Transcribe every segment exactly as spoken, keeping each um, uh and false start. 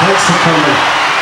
Thanks for coming.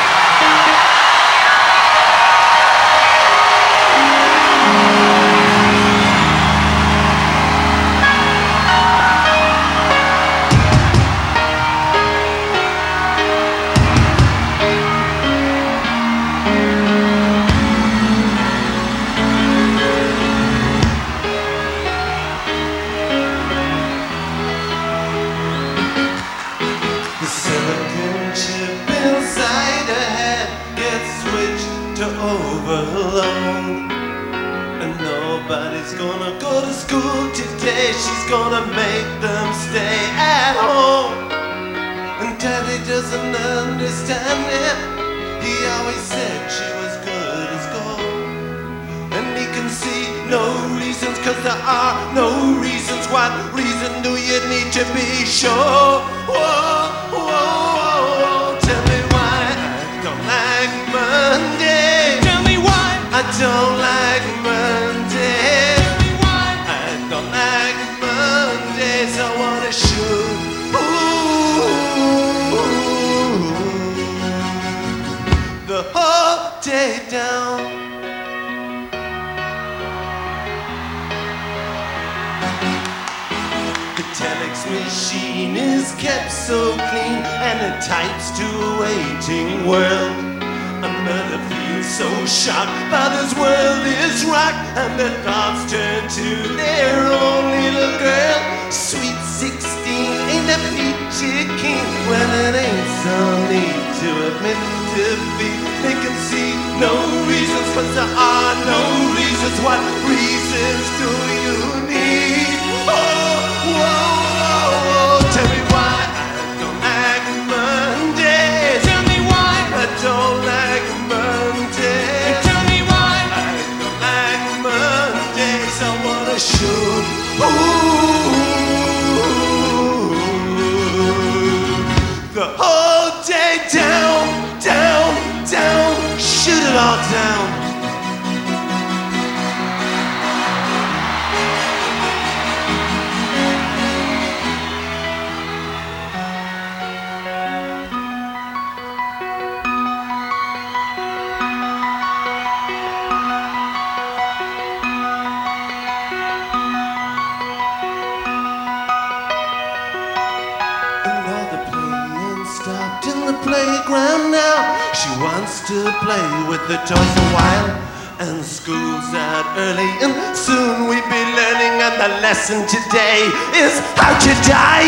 The silicon chip inside her head gets switched to overload. And nobody's gonna go to school today. She's gonna make them stay at home. And Daddy doesn't understand it. He always said she was good as gold. And he can see no reasons, cause there are no reasons. What reason do you need to be sure? Whoa, whoa, whoa. Tell me why I don't like Monday. Tell me why I don't like Monday. Tell me why I don't like Mondays. I wanna shoot ooh, the whole day down. The telex machine is kept so clean, and it types to a waiting world. A mother feels so shocked, father's world is rocked, and the thoughts turn to their own little girl. Sweet sixteen ain't a peachy keen. Well, it ain't so neat to admit defeat. They can see no reasons, but there are no reasons. What reasons do you need? Oh, whoa, whoa, whoa. Tell me why I don't like Mondays. Tell me why I don't like Mondays. Tell me why I don't like Mondays. I wanna shoot ooh, the whole day down, down, down. Shoot it all down. Another playing stopped in the playground now. She wants to play with the toys a while. And school's out early, and soon we'll be learning. And the lesson today is how to die.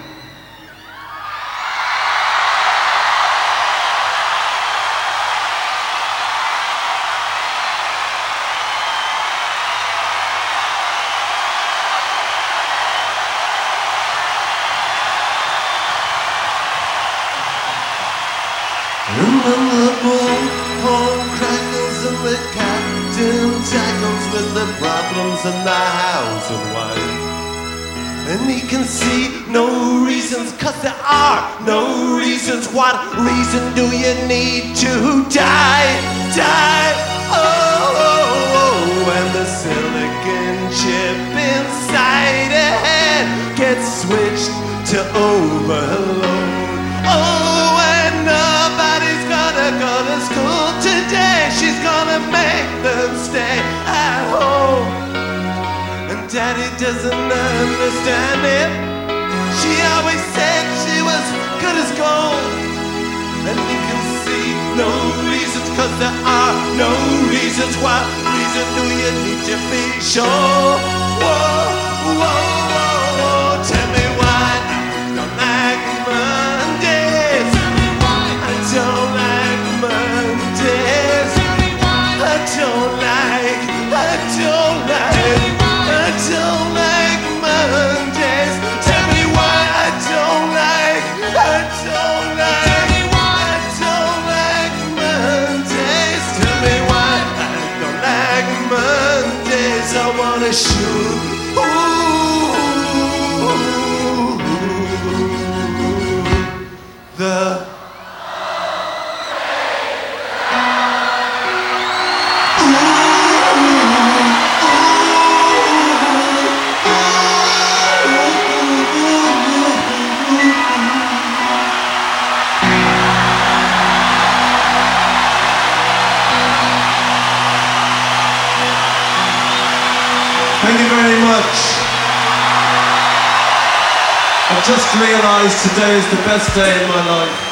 And then the bullhorn crackles and the captain tackles with the problems in the house and wife. And he can see no reasons, cause there are no reasons. What reason do you need to die? Die, oh, oh, oh. And the silicon chip inside her head gets switched to overload. Oh, and nobody's gonna go to school today. She's gonna make them stay at home. And Daddy doesn't understand it. She always said she was good as gold. And he can see no reasons, cause there are no reasons. What reason do you need to be sure? Whoa, whoa, whoa, whoa. Tell me why I don't like Mondays. Tell me why I don't like Mondays. Tell me why I don't like, I don't like, I don't like Mondays. Tell me why I don't like, I don't like, tell me why I don't like Mondays. Tell me why I don't like Mondays. I wanna shoot ooh, the I've just realised today is the best day in my life.